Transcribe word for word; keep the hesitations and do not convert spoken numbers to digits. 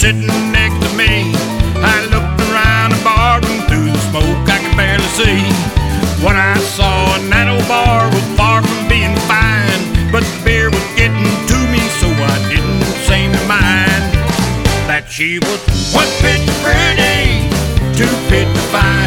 sitting next to me. I looked around the bar and through the smoke I could barely see. What I saw in that old bar was far from being fine, but the beer was getting to me, so I didn't seem to mind that she was one bit pretty, two bit fine.